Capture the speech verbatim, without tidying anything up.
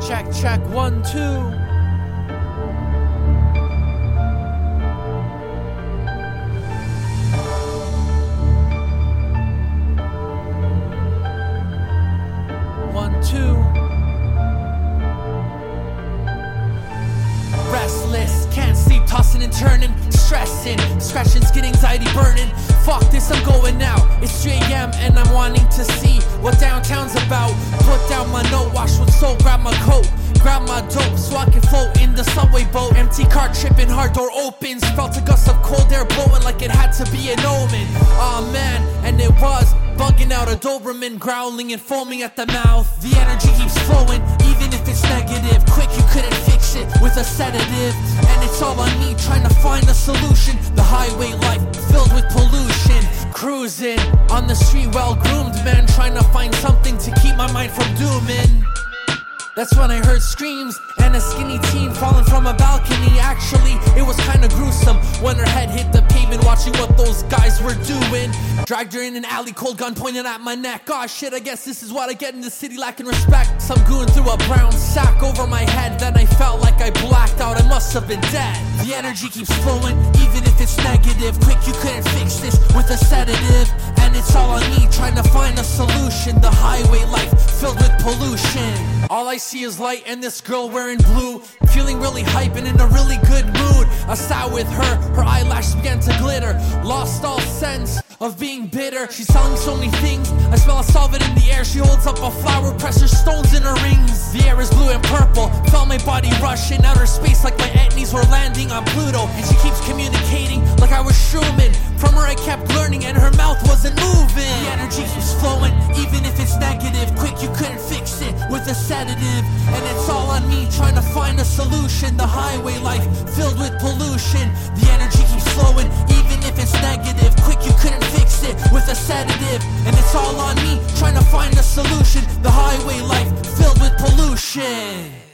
Check, check, one, two. One, two. Restless, can't sleep, tossing and turning, stressing, scratching, skin, anxiety burning. Fuck this, I'm going out. It's three a m and I'm wanting to see what downtown's about. Put down my note, wash with soap, grab my coat, grab my dope so I can float in the subway boat. Empty car tripping, hard door opens. Felt a gust of cold air blowing like it had to be an omen. Aw oh, man, and it was bugging out a Doberman, growling and foaming at the mouth. The energy keeps flowing, even if it's negative. Quick, you couldn't fix it with a sedative. And it's all on me, trying to find a solution. The highway life filled with pollution. Cruising on the street, well-groomed man, trying to find something to keep my mind from dooming. That's when I heard screams and a skinny teen falling from a balcony. Actually, it was kinda gruesome when her head hit the pavement, watching what those guys were doing. Dragged her in an alley, cold gun pointing at my neck. Aw shit, I guess this is what I get in the city, lacking respect. Some goon threw a brown sack over my head, then I felt like I blacked out, I must have been dead. The energy keeps flowing, even if it's negative. Quick, you couldn't fix this with a sedative. And it's all on me, trying to find a solution. The highway life filled with pollution. All I see is light and this girl wearing blue, feeling really hype and in a really good mood. I sat with her, her eyelashes began to glitter, lost all sense of being bitter. She's telling me so many things, I smell a solvent in the air. She holds up a flower, presses stones in her rings. The air is blue and purple, felt my body rush in outer space like my etnies were landing on Pluto. And she keeps communicating like I was Schumann. From her I kept learning and her mouth wasn't moving. The energy keeps flowing, even if it's negative. Quick, you couldn't fix it with a sedative. And it's all on me, trying to find a solution. The highway life filled with pollution. The energy keeps flowing, even if it's negative. Quick, you couldn't fix it with a sedative. And it's all on me, trying to find a solution. The highway life filled with pollution.